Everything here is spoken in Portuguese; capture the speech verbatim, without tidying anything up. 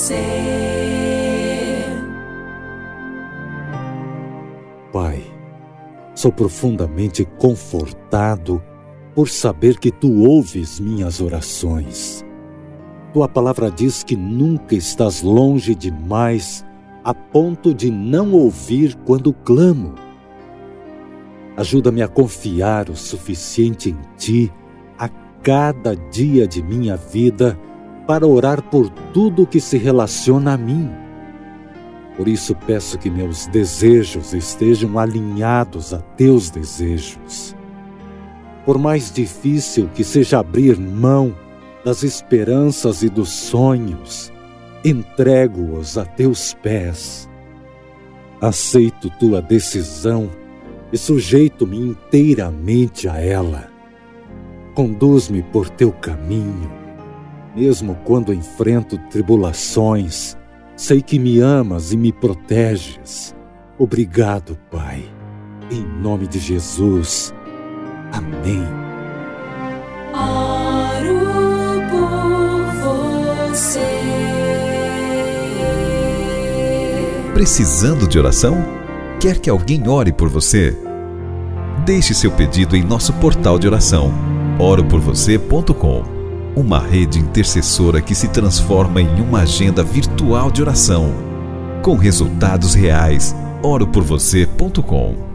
Pai, sou profundamente confortado por saber que Tu ouves minhas orações. Tua palavra diz que nunca estás longe demais a ponto de não ouvir quando clamo. Ajuda-me a confiar o suficiente em Ti a cada dia de minha vida para orar por tudo que se relaciona a mim. Por isso peço que meus desejos estejam alinhados a Teus desejos. Por mais difícil que seja abrir mão das esperanças e dos sonhos, entrego-os a Teus pés. Aceito Tua decisão e sujeito-me inteiramente a ela. Conduz-me por Teu caminho, mesmo quando enfrento tribulações. Sei que me amas e me proteges. Obrigado, Pai. Em nome de Jesus. Amém. Oro por você. Precisando de oração? Quer que alguém ore por você? Deixe seu pedido em nosso portal de oração, oro por você ponto com. Uma rede intercessora que se transforma em uma agenda virtual de oração, com resultados reais. oro por você ponto com.